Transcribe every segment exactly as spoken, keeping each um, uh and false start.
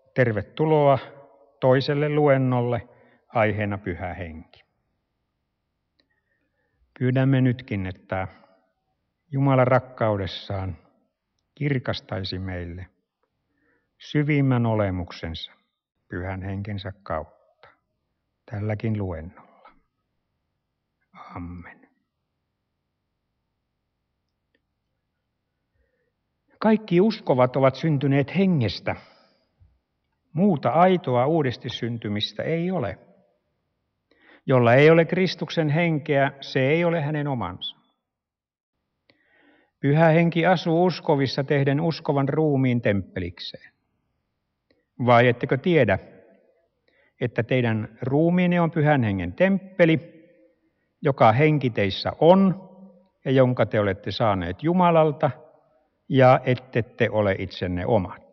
Tervetuloa toiselle luennolle aiheena Pyhä Henki. Pyydämme nytkin, että Jumala rakkaudessaan kirkastaisi meille syvimmän olemuksensa Pyhän Henkensä kautta tälläkin luennolla. Amen. Kaikki uskovat ovat syntyneet hengestä. Muuta aitoa uudesti syntymistä ei ole. Jolla ei ole Kristuksen henkeä, se ei ole hänen omansa. Pyhä Henki asuu uskovissa tehden uskovan ruumiin temppelikseen. Vai ettekö tiedä, että teidän ruumiinne on Pyhän Hengen temppeli, joka henki teissä on ja jonka te olette saaneet Jumalalta, ja ette te ole itsenne omat.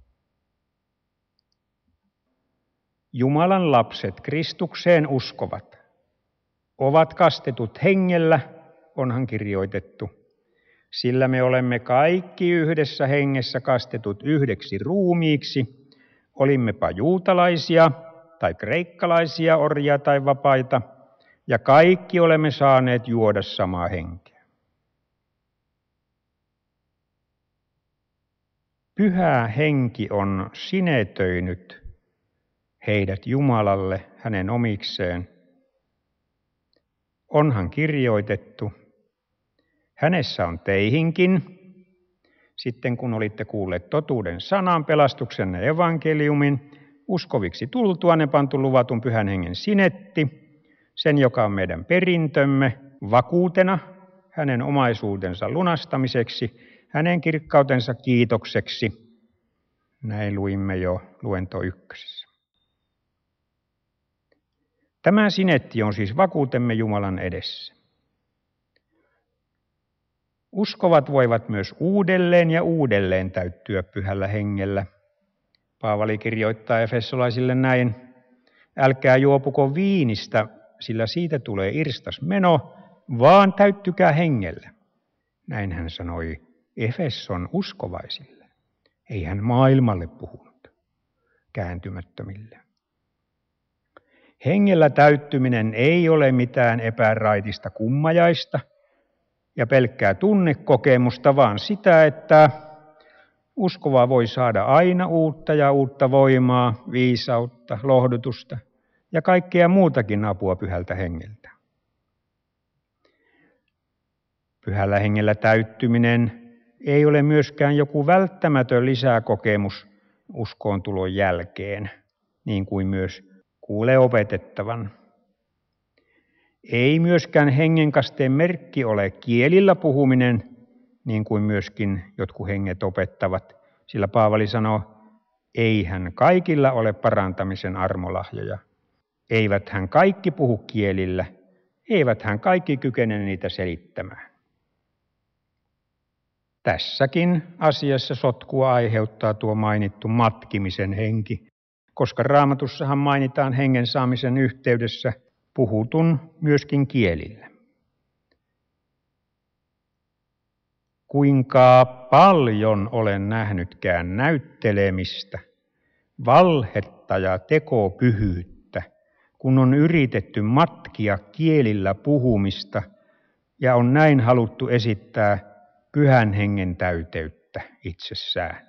Jumalan lapset Kristukseen uskovat, ovat kastetut hengellä, onhan kirjoitettu, sillä me olemme kaikki yhdessä hengessä kastetut yhdeksi ruumiiksi, olimmepa juutalaisia tai kreikkalaisia, orjia tai vapaita, ja kaikki olemme saaneet juoda samaa henkeä. Pyhä Henki on sinetöinyt heidät Jumalalle hänen omikseen. Onhan kirjoitettu, hänessä on teihinkin, sitten kun olitte kuulleet totuuden sanan, pelastuksenne evankeliumin, uskoviksi tultuanne pantu luvatun Pyhän Hengen sinetti, sen joka on meidän perintömme, vakuutena hänen omaisuutensa lunastamiseksi, hänen kirkkautensa kiitokseksi. Näin luimme jo luento ykkösessä. Tämä sinetti on siis vakuutemme Jumalan edessä. Uskovat voivat myös uudelleen ja uudelleen täyttyä Pyhällä Hengellä. Paavali kirjoittaa efesolaisille näin: älkää juopuko viinistä, sillä siitä tulee irstas meno, vaan täyttykää hengellä. Näin hän sanoi Efeson uskovaisille. Ei hän maailmalle puhunut, kääntymättömille. Hengellä täyttyminen ei ole mitään epäraitista kummajaista ja pelkkää tunnekokemusta, vaan sitä, että uskova voi saada aina uutta ja uutta voimaa, viisautta, lohdutusta ja kaikkea muutakin apua Pyhältä Hengeltä. Pyhällä Hengellä täyttyminen ei ole myöskään joku välttämätön lisäkokemus uskoon tulon jälkeen, niin kuin myös kuulee opetettavan. Ei myöskään hengenkasteen merkki ole kielillä puhuminen, niin kuin myöskin jotkut henget opettavat, sillä Paavali sanoo, eihän kaikilla ole parantamisen armolahjoja. Eiväthän kaikki puhu kielillä, eiväthän kaikki kykene niitä selittämään. Tässäkin asiassa sotkua aiheuttaa tuo mainittu matkimisen henki, koska Raamatussahan mainitaan hengen saamisen yhteydessä puhutun myöskin kielillä. Kuinka paljon olen nähnytkään näyttelemistä, valhetta ja tekopyhyyttä, kun on yritetty matkia kielillä puhumista ja on näin haluttu esittää Pyhän Hengen täyteyttä itsessään.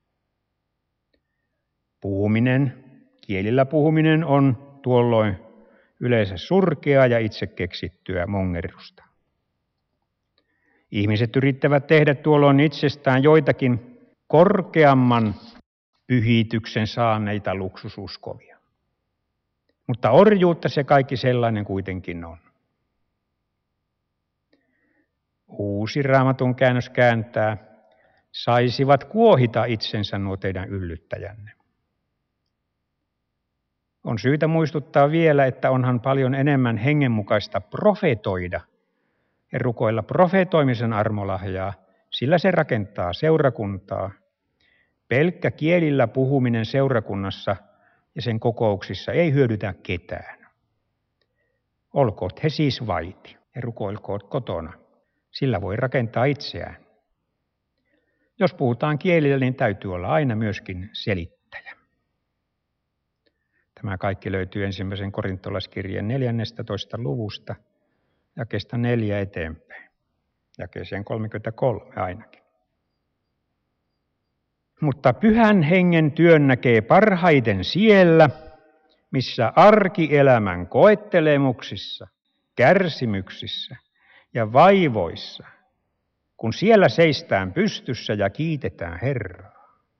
Puhuminen, kielillä puhuminen on tuolloin yleensä surkeaa ja itse keksittyä mongerrusta. Ihmiset yrittävät tehdä tuolloin itsestään joitakin korkeamman pyhityksen saaneita luksususkovia. Mutta orjuutta se kaikki sellainen kuitenkin on. Uusi Raamatun käännös kääntää, saisivat kuohita itsensä nuo teidän yllyttäjänne. On syytä muistuttaa vielä, että onhan paljon enemmän hengenmukaista profetoida ja rukoilla profetoimisen armolahjaa, sillä se rakentaa seurakuntaa. Pelkkä kielillä puhuminen seurakunnassa ja sen kokouksissa ei hyödytä ketään. Olkoot he siis vaiti ja rukoilkoot kotona, sillä voi rakentaa itseään. Jos puhutaan kielillä, niin täytyy olla aina myöskin selittäjä. Tämä kaikki löytyy ensimmäisen korintolaiskirjeen neljännestätoista luvusta, jakeesta neljä eteenpäin, jakeeseen kolmekymmentäkolme ainakin. Mutta pyhän hengen työn näkee parhaiten siellä, missä arkielämän koettelemuksissa, kärsimyksissä ja vaivoissa, kun siellä seistään pystyssä ja kiitetään Herraa.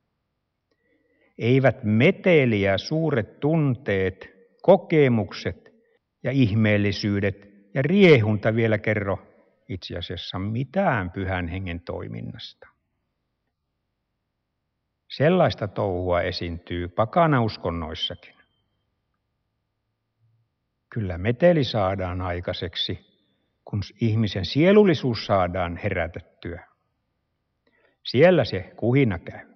Eivät meteli ja suuret tunteet, kokemukset ja ihmeellisyydet ja riehunta vielä kerro itse asiassa mitään pyhän hengen toiminnasta. Sellaista touhua esiintyy pakanauskonnoissakin. Kyllä meteli saadaan aikaiseksi, kun ihmisen sielullisuus saadaan herätettyä. Siellä se kuhina käy.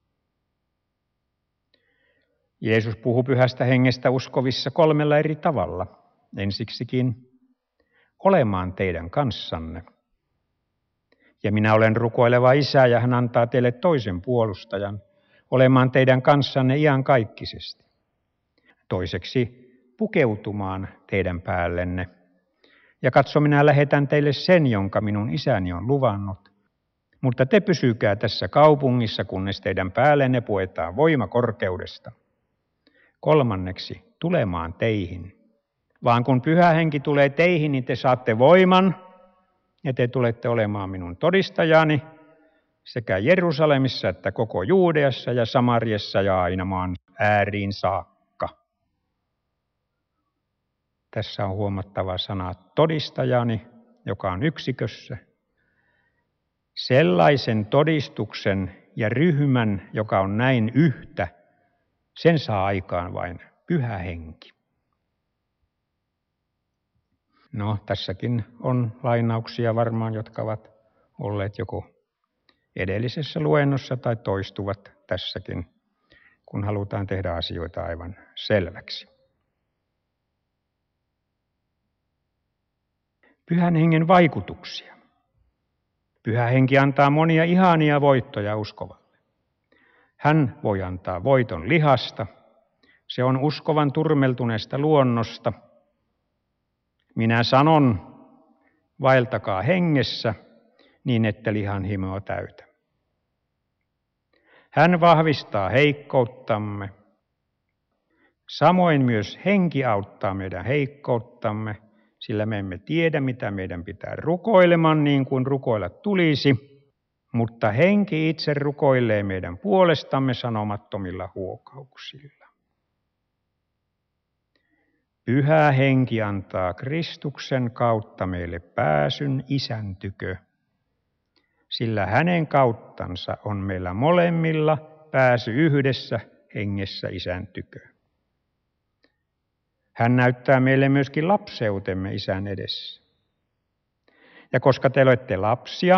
Jeesus puhuu pyhästä hengestä uskovissa kolmella eri tavalla. Ensiksikin olemaan teidän kanssanne. Ja minä olen rukoileva Isä ja hän antaa teille toisen puolustajan, olemaan teidän kanssanne iankaikkisesti. Toiseksi pukeutumaan teidän päällenne. Ja katso, minä lähetän teille sen, jonka minun isäni on luvannut. Mutta te pysykää tässä kaupungissa, kunnes teidän päällenne puetaan voima korkeudesta. Kolmanneksi tulemaan teihin. Vaan kun pyhä henki tulee teihin, niin te saatte voiman ja te tulette olemaan minun todistajani sekä Jerusalemissa että koko Juudeassa ja Samariassa ja aina maan ääriin saakka. Tässä on huomattava sana todistajani, joka on yksikössä. Sellaisen todistuksen ja ryhmän, joka on näin yhtä, sen saa aikaan vain pyhä henki. No, tässäkin on lainauksia varmaan, jotka ovat olleet joko edellisessä luennossa tai toistuvat tässäkin, kun halutaan tehdä asioita aivan selväksi. Pyhän hengen vaikutuksia. Pyhä henki antaa monia ihania voittoja uskovalle. Hän voi antaa voiton lihasta. Se on uskovan turmeltuneesta luonnosta. Minä sanon, vaeltakaa hengessä, niin ette lihan himoa täytä. Hän vahvistaa heikkouttamme. Samoin myös henki auttaa meidän heikkouttamme, sillä me emme tiedä, mitä meidän pitää rukoilemaan niin kuin rukoilla tulisi, mutta henki itse rukoilee meidän puolestamme sanomattomilla huokauksilla. Pyhä henki antaa Kristuksen kautta meille pääsyn Isän tykö, sillä hänen kauttansa on meillä molemmilla pääsy yhdessä hengessä Isän tykö. Hän näyttää meille myöskin lapseutemme Isän edessä. Ja koska te olette lapsia,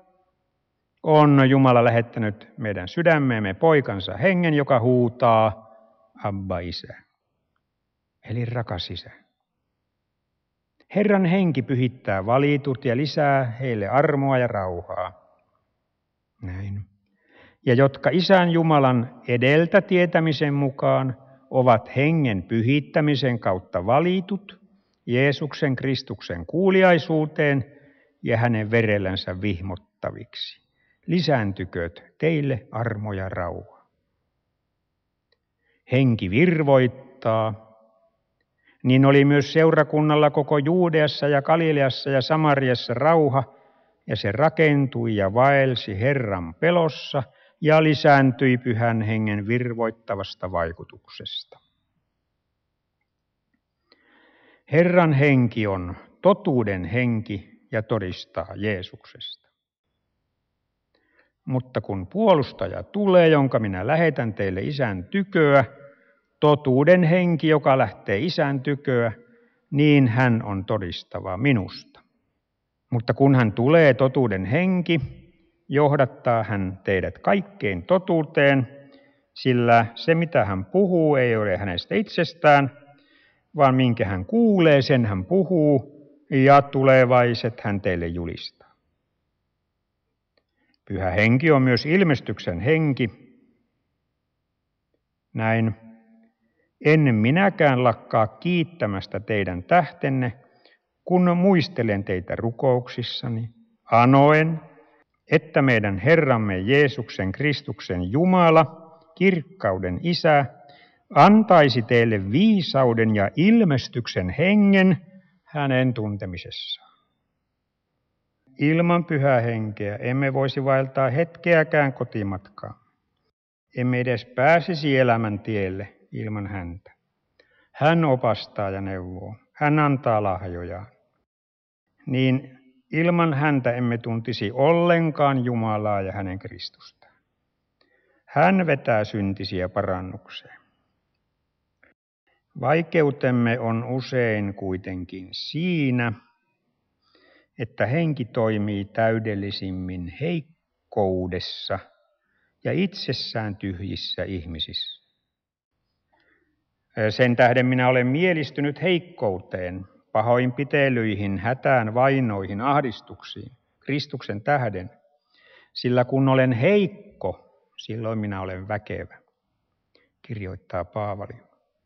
on Jumala lähettänyt meidän sydämeemme poikansa hengen, joka huutaa Abba Isä, eli rakas Isä. Herran henki pyhittää valitut ja lisää heille armoa ja rauhaa. Näin. Ja jotka Isän Jumalan edeltä tietämisen mukaan ovat hengen pyhittämisen kautta valitut Jeesuksen Kristuksen kuuliaisuuteen ja hänen verellänsä vihmottaviksi. Lisääntykööt teille armo ja rauha. Henki virvoittaa. Niin oli myös seurakunnalla koko Juudeassa ja Galileassa ja Samariassa rauha, ja se rakentui ja vaelsi Herran pelossa ja lisääntyi pyhän hengen virvoittavasta vaikutuksesta. Herran henki on totuuden henki ja todistaa Jeesuksesta. Mutta kun puolustaja tulee, jonka minä lähetän teille Isän tyköä, totuuden henki, joka lähtee Isän tyköä, niin hän on todistava minusta. Mutta kun hän tulee, totuuden henki, johdattaa hän teidät kaikkeen totuuteen, sillä se mitä hän puhuu ei ole hänestä itsestään, vaan minkä hän kuulee, sen hän puhuu, ja tulevaiset hän teille julistaa. Pyhä henki on myös ilmestyksen henki. Näin. En minäkään lakkaa kiittämästä teidän tähtenne, kun muistelen teitä rukouksissani, anoen, että meidän Herramme Jeesuksen Kristuksen Jumala, kirkkauden Isä, antaisi teille viisauden ja ilmestyksen hengen hänen tuntemisessaan. Ilman Pyhää Henkeä emme voisi vaeltaa hetkeäkään kotimatkaa. Emme edes pääsisi elämän tielle ilman häntä. Hän opastaa ja neuvoo. Hän antaa lahjoja. Niin ilman häntä emme tuntisi ollenkaan Jumalaa ja hänen Kristustaan. Hän vetää syntisiä parannukseen. Vaikeutemme on usein kuitenkin siinä, että henki toimii täydellisimmin heikkoudessa ja itsessään tyhjissä ihmisissä. Sen tähden minä olen mielistynyt heikkouteen, pahoinpitelyihin, hätään, vainoihin, ahdistuksiin, Kristuksen tähden. Sillä kun olen heikko, silloin minä olen väkevä, kirjoittaa Paavali.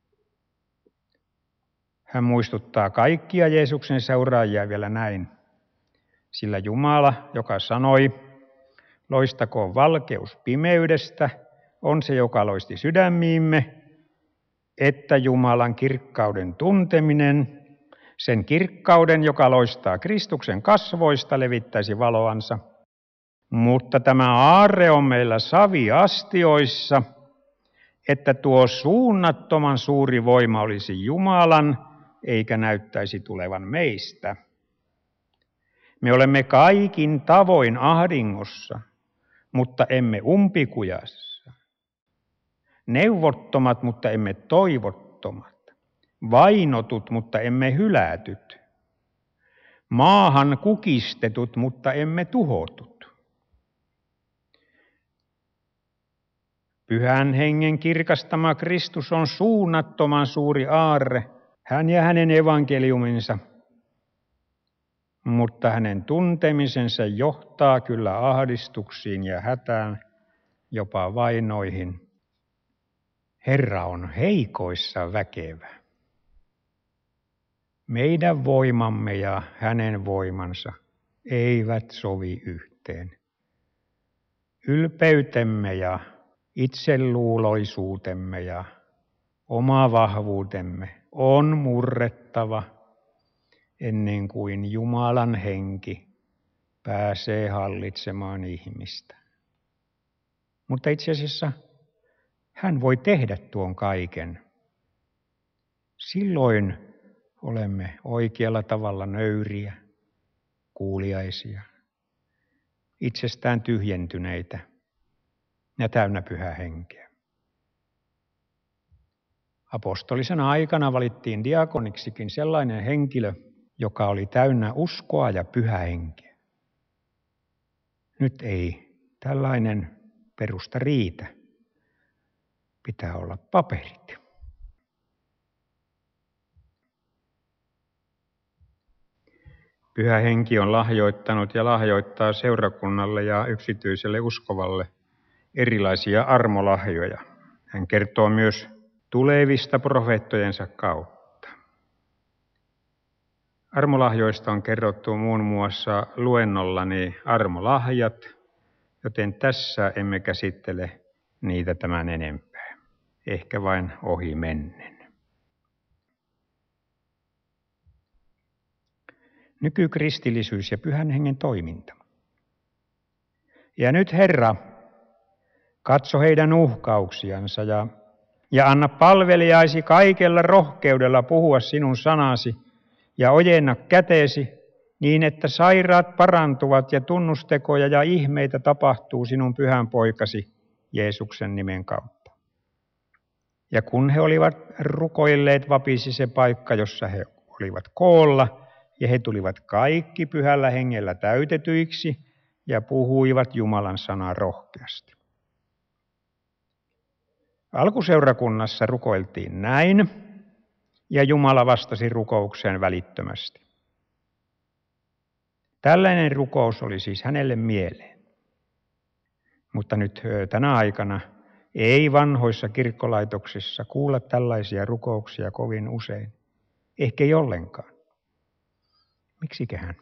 Hän muistuttaa kaikkia Jeesuksen seuraajia vielä näin. Sillä Jumala, joka sanoi, loistakoon valkeus pimeydestä, on se, joka loisti sydämiimme, että Jumalan kirkkauden tunteminen, sen kirkkauden, joka loistaa Kristuksen kasvoista, levittäisi valoansa. Mutta tämä aarre on meillä saviastioissa, että tuo suunnattoman suuri voima olisi Jumalan, eikä näyttäisi tulevan meistä. Me olemme kaikin tavoin ahdingossa, mutta emme umpikujassa. Neuvottomat, mutta emme toivottomat. Vainotut, mutta emme hylätyt. Maahan kukistetut, mutta emme tuhotut. Pyhän Hengen kirkastama Kristus on suunnattoman suuri aarre, hän ja hänen evankeliuminsa. Mutta hänen tuntemisensa johtaa kyllä ahdistuksiin ja hätään, jopa vainoihin. Herra on heikoissa väkevä. Meidän voimamme ja hänen voimansa eivät sovi yhteen. Ylpeytemme ja itseluuloisuutemme ja oma vahvuutemme on murrettava ennen kuin Jumalan henki pääsee hallitsemaan ihmistä. Mutta itse asiassa hän voi tehdä tuon kaiken. Silloin olemme oikealla tavalla nöyriä, kuuliaisia, itsestään tyhjentyneitä ja täynnä Pyhää Henkeä. Apostolisena aikana valittiin diakoniksikin sellainen henkilö, joka oli täynnä uskoa ja Pyhää Henkeä. Nyt ei tällainen perusta riitä. Pitää olla paperit. Pyhä Henki on lahjoittanut ja lahjoittaa seurakunnalle ja yksityiselle uskovalle erilaisia armolahjoja. Hän kertoo myös tulevista profeettojensa kautta. Armolahjoista on kerrottu muun muassa luennollani Armolahjat, joten tässä emme käsittele niitä tämän enempää. Ehkä vain ohi mennen. Nykykristillisyys ja Pyhän Hengen toiminta. Ja nyt Herra, katso heidän uhkauksiansa ja, ja anna palvelijaisi kaikella rohkeudella puhua sinun sanasi ja ojenna käteesi niin, että sairaat parantuvat ja tunnustekoja ja ihmeitä tapahtuu sinun pyhän poikasi Jeesuksen nimen kautta. Ja kun he olivat rukoilleet, vapisi se paikka, jossa he olivat koolla, ja he tulivat kaikki Pyhällä Hengellä täytetyiksi ja puhuivat Jumalan sanaa rohkeasti. Alkuseurakunnassa rukoiltiin näin, ja Jumala vastasi rukoukseen välittömästi. Tällainen rukous oli siis hänelle mieleen. Mutta nyt tänä aikana Ei vanhoissa kirkkolaitoksissa kuulla tällaisia rukouksia kovin usein. Ehkä ei ollenkaan. Miksiköhän?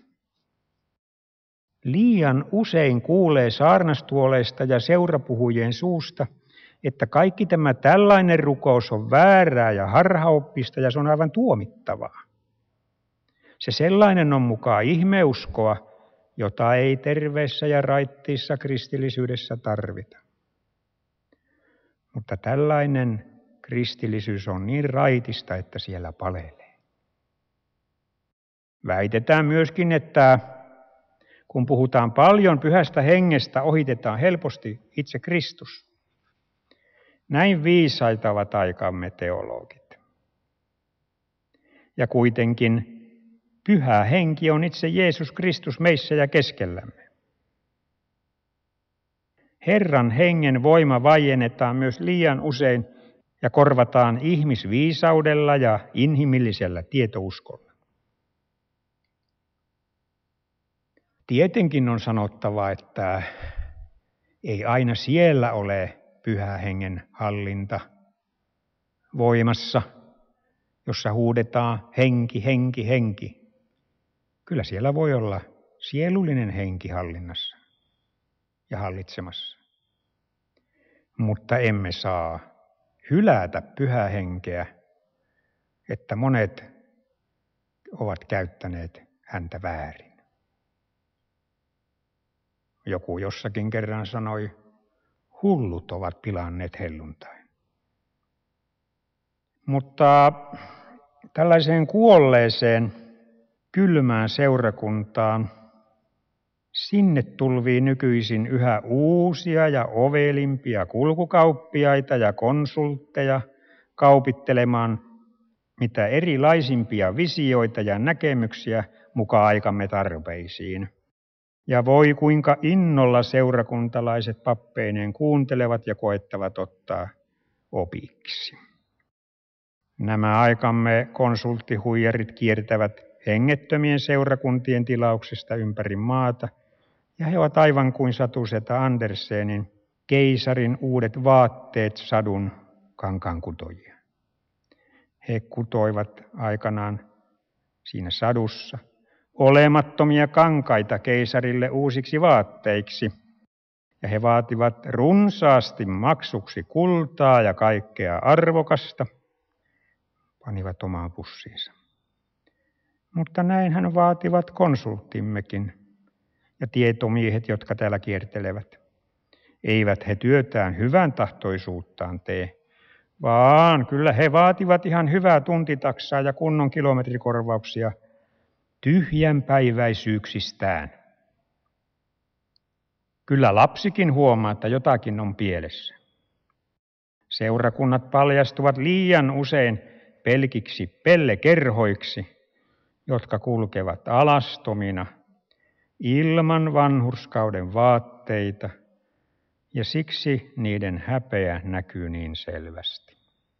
Liian usein kuulee saarnastuoleista ja seurapuhujien suusta, että kaikki tämä tällainen rukous on väärää ja harhaoppista ja se on aivan tuomittavaa. Se sellainen on mukaan ihmeuskoa, jota ei terveessä ja raittiissa kristillisyydessä tarvita. Mutta tällainen kristillisyys on niin raitista, että siellä palelee. Väitetään myöskin, että kun puhutaan paljon pyhästä hengestä, ohitetaan helposti itse Kristus. Näin viisaita ovat aikamme teologit. Ja kuitenkin pyhä henki on itse Jeesus Kristus meissä ja keskellämme. Herran hengen voima vaiennetaan myös liian usein ja korvataan ihmisviisaudella ja inhimillisellä tietouskolla. Tietenkin on sanottava, että ei aina siellä ole pyhä hengen hallinta voimassa, jossa huudetaan henki, henki, henki. Kyllä siellä voi olla sielullinen henki hallinnassa ja hallitsemassa. Mutta emme saa hylätä pyhää henkeä, että monet ovat käyttäneet häntä väärin. Joku jossakin kerran sanoi, hullut ovat pilanneet helluntain. Mutta tällaiseen kuolleeseen, kylmään seurakuntaan, sinne tulvii nykyisin yhä uusia ja ovelimpia kulkukauppiaita ja konsultteja kaupittelemaan mitä erilaisimpia visioita ja näkemyksiä mukaan aikamme tarpeisiin. Ja voi kuinka innolla seurakuntalaiset pappeineen kuuntelevat ja koettavat ottaa opiksi. Nämä aikamme konsulttihuijarit kiertävät hengettömien seurakuntien tilauksesta ympäri maata, ja he ovat aivan kuin satuseta Andersenin Keisarin uudet vaatteet sadun kankaankutojia. He kutoivat aikanaan siinä sadussa olemattomia kankaita keisarille uusiksi vaatteiksi, ja he vaativat runsaasti maksuksi kultaa ja kaikkea arvokasta, panivat omaan pussiinsa. Mutta näinhän vaativat konsulttimmekin ja tietomiehet, jotka täällä kiertelevät. Eivät he työtään hyvän tahtoisuuttaan tee, vaan kyllä he vaativat ihan hyvää tuntitaksaa ja kunnon kilometrikorvauksia tyhjänpäiväisyyksistään. Kyllä lapsikin huomaa, että jotakin on pielessä. Seurakunnat paljastuvat liian usein pelkiksi pellekerhoiksi, jotka kulkevat alastomina ilman vanhurskauden vaatteita, ja siksi niiden häpeä näkyy niin selvästi.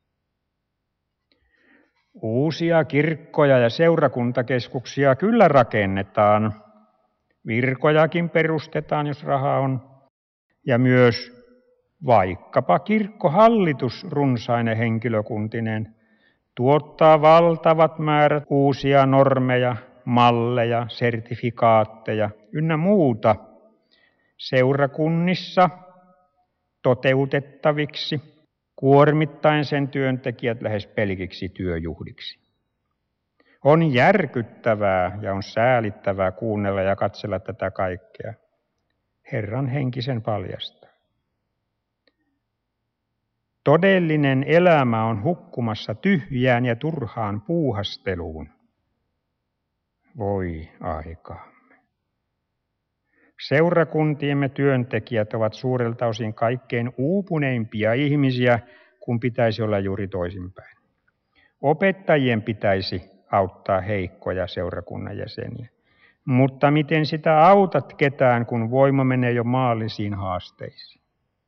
Uusia kirkkoja ja seurakuntakeskuksia kyllä rakennetaan, virkojakin perustetaan, jos rahaa on, ja myös vaikkapa kirkkohallitus runsaine henkilökuntinen tuottaa valtavat määrät uusia normeja, malleja, sertifikaatteja ynnä muuta seurakunnissa toteutettaviksi, kuormittaen sen työntekijät lähes pelkiksi työjuhdiksi. On järkyttävää ja on säälittävää kuunnella ja katsella tätä kaikkea. Herran henki sen paljastaa. Todellinen elämä on hukkumassa tyhjään ja turhaan puuhasteluun. Voi aikaamme. Seurakuntiemme työntekijät ovat suurelta osin kaikkein uupuneimpia ihmisiä, kun pitäisi olla juuri toisinpäin. Opettajien pitäisi auttaa heikkoja seurakunnan jäseniä. Mutta miten sitä autat ketään, kun voima menee jo maallisiin haasteisiin?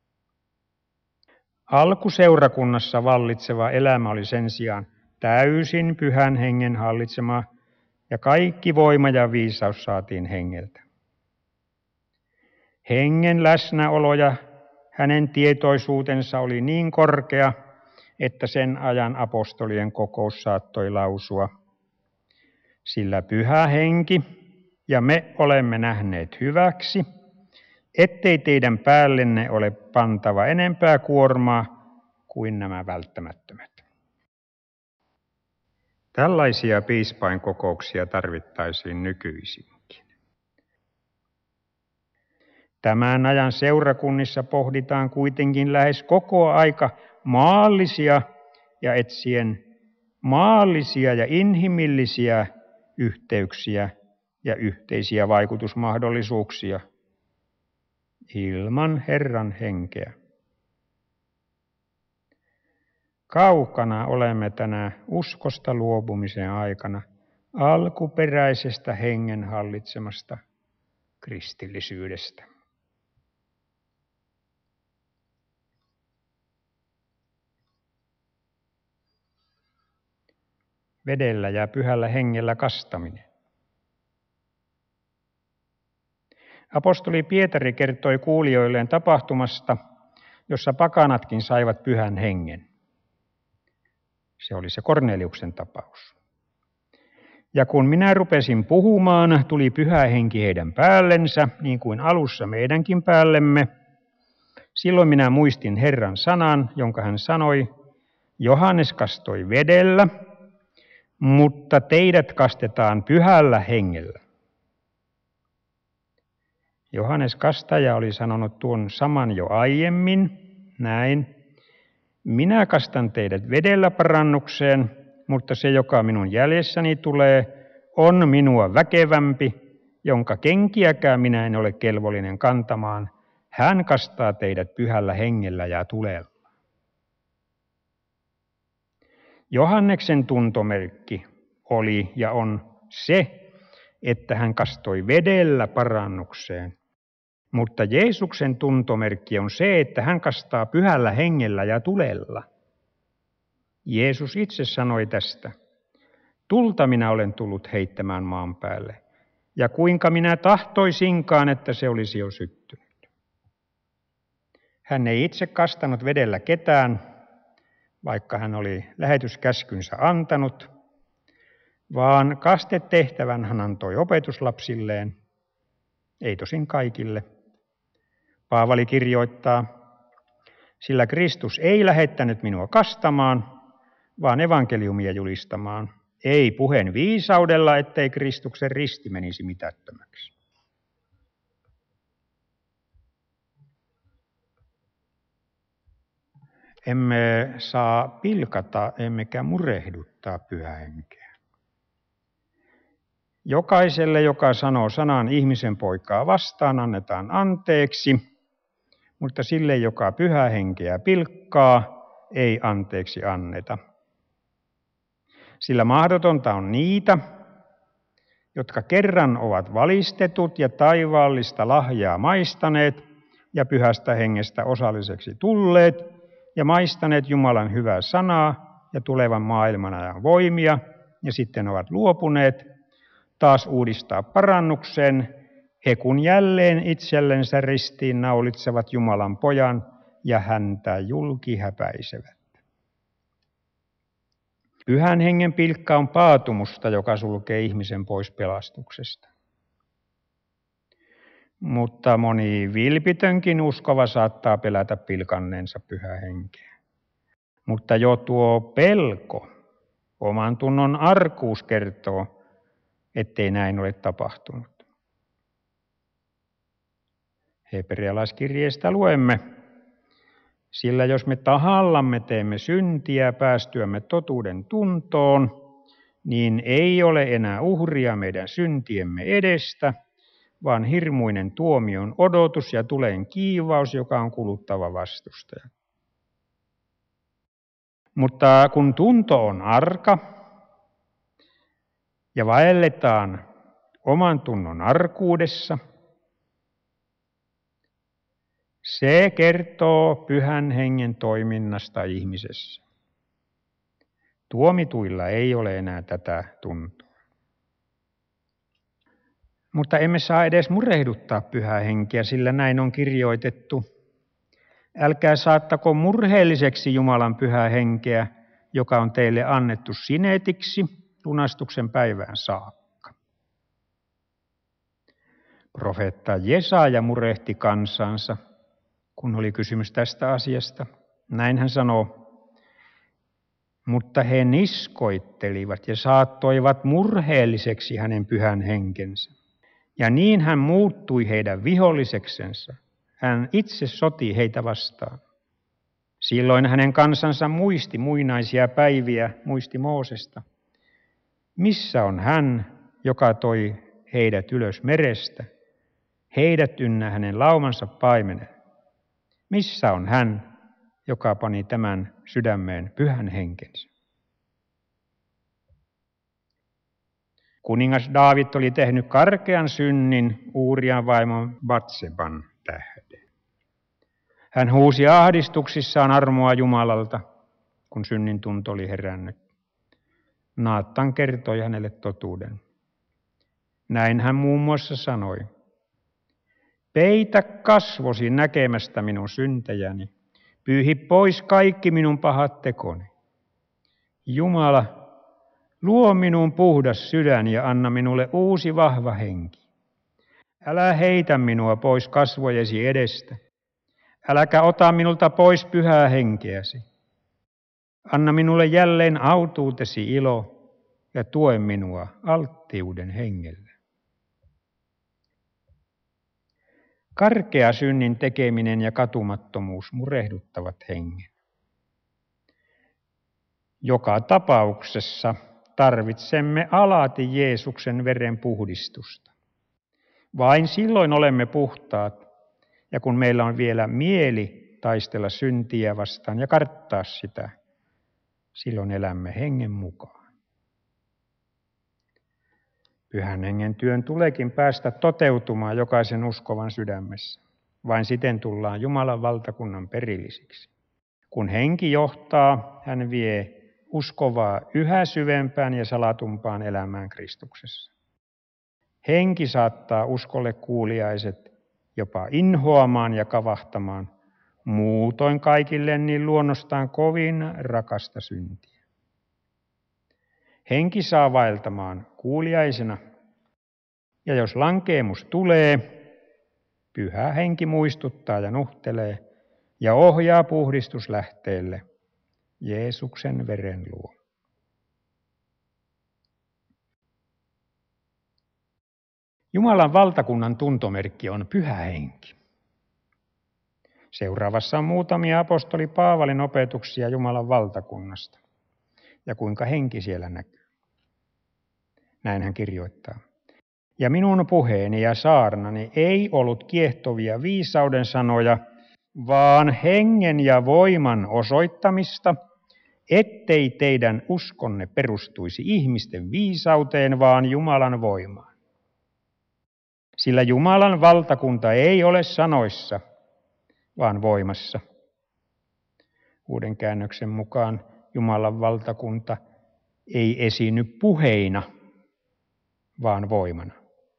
Alkuseurakunnassa vallitseva elämä oli sen sijaan täysin pyhän hengen hallitsemaa, ja kaikki voima ja viisaus saatiin hengeltä. Hengen läsnäolo ja hänen tietoisuutensa oli niin korkea, että sen ajan apostolien kokous saattoi lausua, sillä Pyhä Henki ja me olemme nähneet hyväksi, ettei teidän päällenne ole pantava enempää kuormaa kuin nämä välttämättömät. Tällaisia piispainkokouksia tarvittaisiin nykyisinkin. Tämän ajan seurakunnissa pohditaan kuitenkin lähes koko aika maallisia ja etsien maallisia ja inhimillisiä yhteyksiä ja yhteisiä vaikutusmahdollisuuksia ilman Herran henkeä. Kaukana olemme tänä uskosta luopumisen aikana alkuperäisestä hengen hallitsemasta kristillisyydestä. Vedellä ja pyhällä hengellä kastaminen. Apostoli Pietari kertoi kuulijoilleen tapahtumasta, jossa pakanatkin saivat pyhän hengen. Se oli se Korneliuksen tapaus. Ja kun minä rupesin puhumaan, tuli Pyhä Henki heidän päällensä, niin kuin alussa meidänkin päällemme. Silloin minä muistin Herran sanan, jonka hän sanoi, Johannes kastoi vedellä, mutta teidät kastetaan Pyhällä Hengellä. Johannes Kastaja oli sanonut tuon saman jo aiemmin, näin. Minä kastan teidät vedellä parannukseen, mutta se, joka minun jäljessäni tulee, on minua väkevämpi, jonka kenkiäkään minä en ole kelvollinen kantamaan. Hän kastaa teidät Pyhällä Hengellä ja tulella. Johanneksen tuntomerkki oli ja on se, että hän kastoi vedellä parannukseen. Mutta Jeesuksen tuntomerkki on se, että hän kastaa Pyhällä Hengellä ja tulella. Jeesus itse sanoi tästä, tulta minä olen tullut heittämään maan päälle, ja kuinka minä tahtoisinkaan, että se olisi jo syttynyt. Hän ei itse kastanut vedellä ketään, vaikka hän oli lähetyskäskynsä antanut, vaan kastetehtävän hän antoi opetuslapsilleen, ei tosin kaikille. Paavali kirjoittaa, sillä Kristus ei lähettänyt minua kastamaan, vaan evankeliumia julistamaan, ei puheen viisaudella, ettei Kristuksen risti menisi mitättömäksi. Emme saa pilkata emmekä murehduttaa Pyhää Henkeä. Jokaiselle, joka sanoo sanan ihmisen poikaa vastaan, annetaan anteeksi, mutta sille, joka Pyhää Henkeä pilkkaa, ei anteeksi anneta. Sillä mahdotonta on niitä, jotka kerran ovat valistetut ja taivaallista lahjaa maistaneet ja Pyhästä Hengestä osalliseksi tulleet ja maistaneet Jumalan hyvää sanaa ja tulevan maailman ajan voimia ja sitten ovat luopuneet, taas uudistaa parannuksen, he kun jälleen itsellensä ristiin naulitsevat Jumalan pojan ja häntä julki häpäisevät. Pyhän hengen pilkka on paatumusta, joka sulkee ihmisen pois pelastuksesta. Mutta moni vilpitönkin uskova saattaa pelätä pilkanneensa Pyhää Henkeä. Mutta jo tuo pelko, oman tunnon arkuus kertoo, ettei näin ole tapahtunut. Hebrealaiskirjeestä luemme, sillä jos me tahallamme teemme syntiä päästyämme totuuden tuntoon, niin ei ole enää uhria meidän syntiemme edestä, vaan hirmuinen tuomion odotus ja tulen kiivaus, joka on kuluttava vastustaja. Mutta kun tunto on arka ja vaelletaan oman tunnon arkuudessa, se kertoo Pyhän Hengen toiminnasta ihmisessä. Tuomituilla ei ole enää tätä tuntoa. Mutta emme saa edes murehduttaa Pyhää Henkeä, sillä näin on kirjoitettu. älkää saattako murheelliseksi Jumalan pyhää henkeä, joka on teille annettu sineetiksi lunastuksen päivään saakka. Profeetta Jesaja murehti kansansa, kun oli kysymys tästä asiasta. Näin hän sanoo, mutta he niskoittelivat ja saattoivat murheelliseksi hänen pyhän henkensä. Ja niin hän muuttui heidän viholliseksensa. Hän itse soti heitä vastaan. Silloin hänen kansansa muisti muinaisia päiviä, muisti Moosesta. Missä on hän, joka toi heidät ylös merestä, heidät ynnä hänen laumansa paimenen? Missä on hän, joka pani tämän sydämeen pyhän henkensä? Kuningas Daavid oli tehnyt karkean synnin Uurian vaimon Batseban tähden. Hän huusi ahdistuksissaan armoa Jumalalta, kun synnin tunto oli herännyt. Naattan kertoi hänelle totuuden. Näin hän muun muassa sanoi, peitä kasvosi näkemästä minun syntejäni, pyyhi pois kaikki minun pahat tekoni. Jumala, luo minun puhdas sydän ja anna minulle uusi vahva henki. Älä heitä minua pois kasvojesi edestä. Äläkä ota minulta pois pyhää henkeäsi. Anna minulle jälleen autuutesi ilo ja tue minua alttiuden hengellä. Karkea synnin tekeminen ja katumattomuus murehduttavat hengen. Joka tapauksessa tarvitsemme alati Jeesuksen veren puhdistusta. Vain silloin olemme puhtaat, ja kun meillä on vielä mieli taistella syntiä vastaan ja karttaa sitä, silloin elämme hengen mukaan. Pyhän hengen työn tuleekin päästä toteutumaan jokaisen uskovan sydämessä. Vain siten tullaan Jumalan valtakunnan perillisiksi. Kun henki johtaa, hän vie uskovaa yhä syvempään ja salatumpaan elämään Kristuksessa. Henki saattaa uskolle kuuliaiset jopa inhoamaan ja kavahtamaan muutoin kaikille niin luonnostaan kovin rakasta syntiä. Henki saa vaeltamaan kuuliaisena, ja jos lankeemus tulee, pyhä henki muistuttaa ja nuhtelee ja ohjaa puhdistuslähteelle Jeesuksen veren luo. Jumalan valtakunnan tuntomerkki on pyhä henki. Seuraavassa on muutamia apostoli Paavalin opetuksia Jumalan valtakunnasta ja kuinka henki siellä näkyy. Näin hän kirjoittaa. Ja minun puheeni ja saarnani ei ollut kiehtovia viisauden sanoja, vaan hengen ja voiman osoittamista, ettei teidän uskonne perustuisi ihmisten viisauteen, vaan Jumalan voimaan. Sillä Jumalan valtakunta ei ole sanoissa, vaan voimassa. Uuden käännöksen mukaan Jumalan valtakunta ei esiinny puheina, vaan voimana.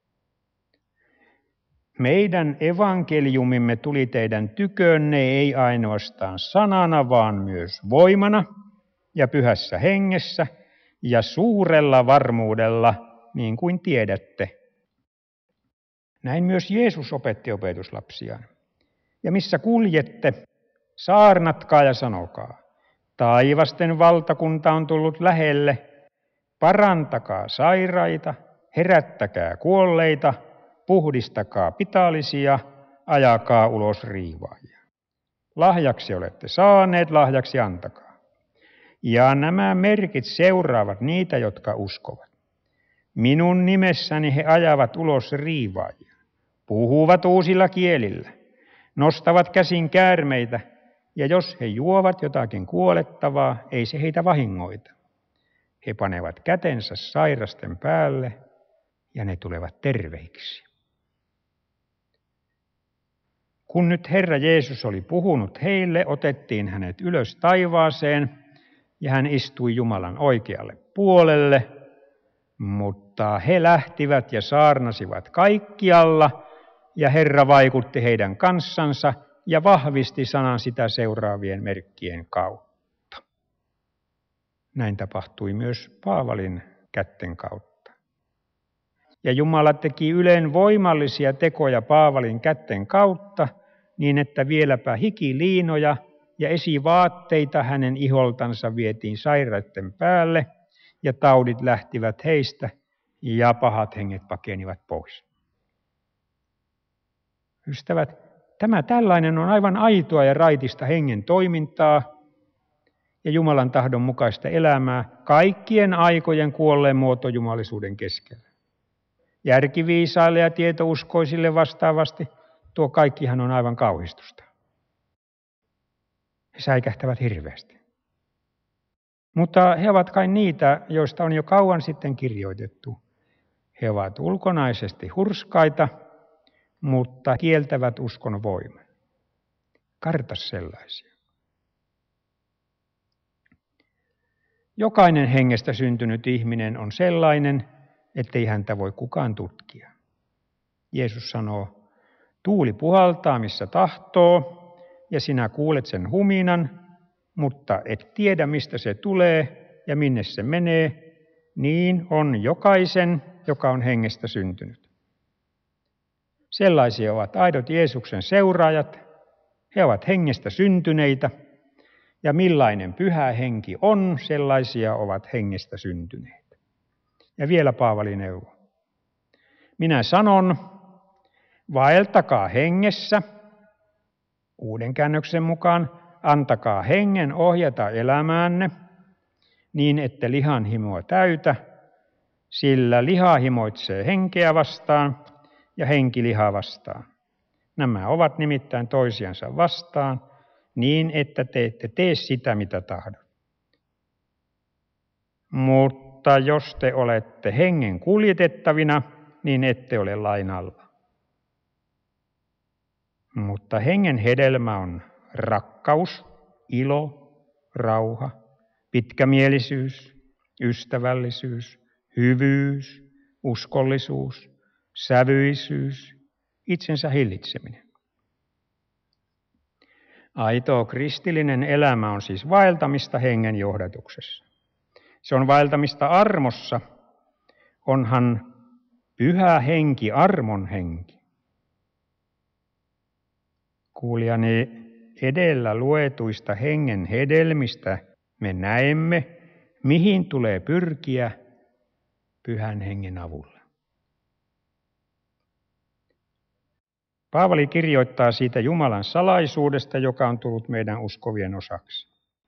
Meidän evankeliumimme tuli teidän tykönne ei ainoastaan sanana, vaan myös voimana ja pyhässä hengessä ja suurella varmuudella, niin kuin tiedätte. Näin myös Jeesus opetti opetuslapsiaan. Ja missä kuljette, saarnatkaa ja sanokaa. Taivasten valtakunta on tullut lähelle. Parantakaa sairaita, herättäkää kuolleita, puhdistakaa pitaalisia, ajakaa ulos riivaajia. Lahjaksi olette saaneet, lahjaksi antakaa. Ja nämä merkit seuraavat niitä, jotka uskovat. Minun nimessäni he ajavat ulos riivaajia, puhuvat uusilla kielillä, nostavat käsin käärmeitä, ja jos he juovat jotakin kuolettavaa, ei se heitä vahingoita. He panevat kätensä sairasten päälle, ja ne tulevat terveiksi. Kun nyt Herra Jeesus oli puhunut heille, otettiin hänet ylös taivaaseen, ja hän istui Jumalan oikealle puolelle, mutta he lähtivät ja saarnasivat kaikkialla, ja Herra vaikutti heidän kanssansa ja vahvisti sanan sitä seuraavien merkkien kautta. Näin tapahtui myös Paavalin kätten kautta. Ja Jumala teki ylen voimallisia tekoja Paavalin kätten kautta, niin että vieläpä hikiliinoja ja esivaatteita hänen iholtansa vietiin sairaiden päälle, ja taudit lähtivät heistä, ja pahat henget pakenivat pois. Ystävät, tämä tällainen on aivan aitoa ja raitista hengen toimintaa ja Jumalan tahdon mukaista elämää kaikkien aikojen kuolleen muotojumalisuuden keskellä. Järkiviisaille ja tietouskoisille vastaavasti tuo kaikkihan on aivan kauhistusta. He säikähtävät hirveästi. Mutta he ovat kai niitä, joista on jo kauan sitten kirjoitettu. He ovat ulkonaisesti hurskaita, mutta kieltävät uskon voiman. Kartas sellaisia. Jokainen hengestä syntynyt ihminen on sellainen, ettei häntä voi kukaan tutkia. Jeesus sanoo, tuuli puhaltaa missä tahtoo, ja sinä kuulet sen huminan, mutta et tiedä mistä se tulee ja minne se menee, niin on jokaisen, joka on hengestä syntynyt. Sellaisia ovat aidot Jeesuksen seuraajat, he ovat hengestä syntyneitä, ja millainen pyhä henki on, sellaisia ovat hengestä syntyneitä. Ja vielä Paavali neuvoo. Minä sanon, vaeltakaa hengessä, uuden käännöksen mukaan, antakaa hengen ohjata elämäänne, niin ette lihan himoa täytä, sillä liha himoitsee henkeä vastaan ja henki lihaa vastaan. Nämä ovat nimittäin toisiansa vastaan, niin että te ette tee sitä, mitä tahdot. Mutta jos te olette hengen kuljetettavina, niin ette ole lain alla. Mutta hengen hedelmä on rakkaus, ilo, rauha, pitkämielisyys, ystävällisyys, hyvyys, uskollisuus, sävyisyys, itsensä hillitseminen. Aito kristillinen elämä on siis vaeltamista hengen johdatuksessa. Se on vaeltamista armossa, onhan pyhä henki armon henki. Kuulijani, edellä luetuista hengen hedelmistä me näemme, mihin tulee pyrkiä pyhän hengen avulla. Paavali kirjoittaa siitä Jumalan salaisuudesta, joka on tullut meidän uskovien osaksi.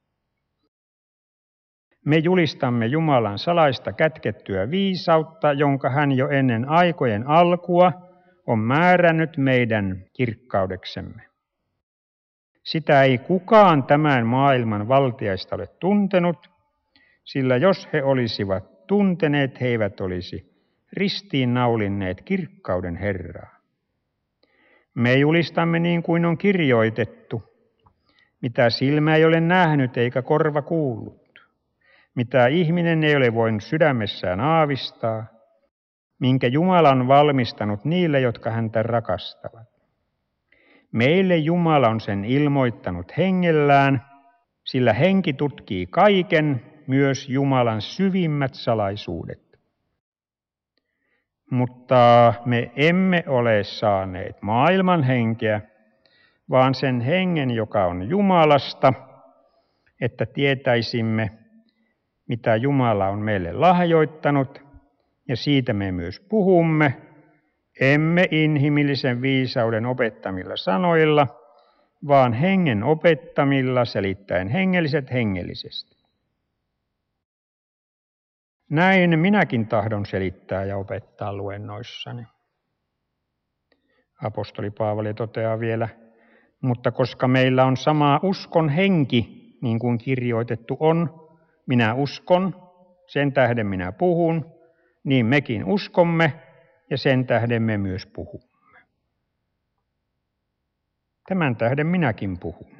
Me julistamme Jumalan salaista kätkettyä viisautta, jonka hän jo ennen aikojen alkua on määrännyt meidän kirkkaudeksemme. Sitä ei kukaan tämän maailman valtiaista ole tuntenut, sillä jos he olisivat tunteneet, he eivät olisi ristiinnaulinneet kirkkauden Herraa. Me julistamme niin kuin on kirjoitettu, mitä silmä ei ole nähnyt eikä korva kuullut, mitä ihminen ei ole voinut sydämessään aavistaa, minkä Jumala on valmistanut niille, jotka häntä rakastavat. Meille Jumala on sen ilmoittanut hengellään, sillä henki tutkii kaiken, myös Jumalan syvimmät salaisuudet. Mutta me emme ole saaneet maailman henkeä, vaan sen hengen, joka on Jumalasta, että tietäisimme, mitä Jumala on meille lahjoittanut, ja siitä me myös puhumme, emme inhimillisen viisauden opettamilla sanoilla, vaan hengen opettamilla selittäen hengelliset hengellisesti. Näin minäkin tahdon selittää ja opettaa luennoissani. Apostoli Paavali toteaa vielä, mutta koska meillä on sama uskon henki, niin kuin kirjoitettu on, minä uskon, sen tähden minä puhun, niin mekin uskomme ja sen tähden me myös puhumme. Tämän tähden minäkin puhun.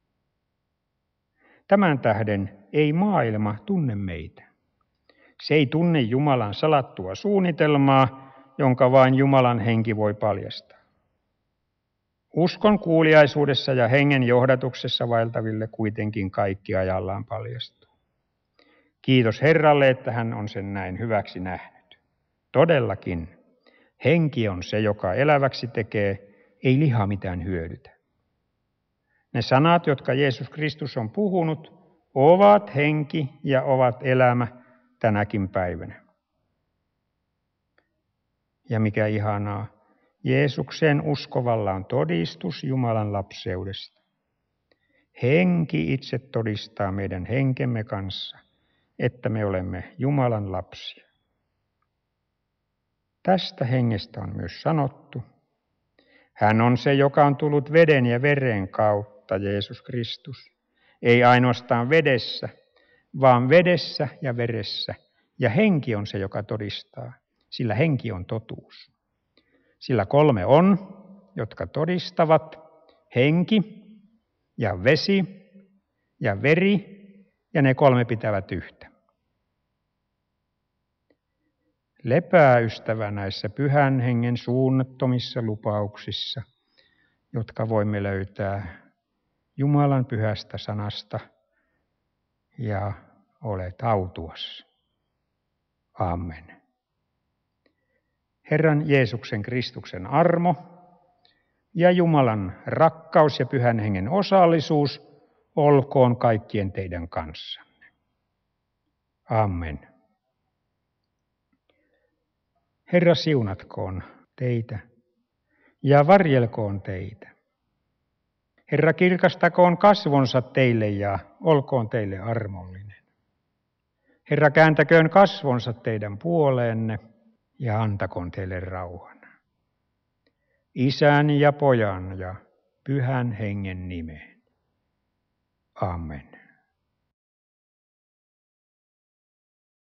Tämän tähden ei maailma tunne meitä. Se ei tunne Jumalan salattua suunnitelmaa, jonka vain Jumalan henki voi paljastaa. Uskon kuuliaisuudessa ja hengen johdatuksessa vaeltaville kuitenkin kaikki ajallaan paljastuu. Kiitos Herralle, että hän on sen näin hyväksi nähnyt. Todellakin, henki on se, joka eläväksi tekee, ei liha mitään hyödytä. Ne sanat, jotka Jeesus Kristus on puhunut, ovat henki ja ovat elämä tänäkin päivänä. Ja mikä ihanaa, Jeesukseen uskovalla on todistus Jumalan lapseudesta. Henki itse todistaa meidän henkemme kanssa, että me olemme Jumalan lapsia. Tästä hengestä on myös sanottu. Hän on se, joka on tullut veden ja veren kautta, Jeesus Kristus. Ei ainoastaan vedessä, vaan vedessä ja veressä. Ja henki on se, joka todistaa, sillä henki on totuus. Sillä kolme on, jotka todistavat, henki ja vesi ja veri, ja ne kolme pitävät yhtä. Lepää ystävä näissä pyhän hengen suunnattomissa lupauksissa, jotka voimme löytää Jumalan pyhästä sanasta, ja olet autuas. Amen. Herran Jeesuksen Kristuksen armo ja Jumalan rakkaus ja pyhän hengen osallisuus olkoon kaikkien teidän kanssanne. Amen. Herra siunatkoon teitä ja varjelkoon teitä. Herra kirkastakoon kasvonsa teille ja olkoon teille armollinen. Herra kääntäköön kasvonsa teidän puoleenne ja antakoon teille rauhan. Isän ja Pojan ja Pyhän Hengen nimeen. Amen.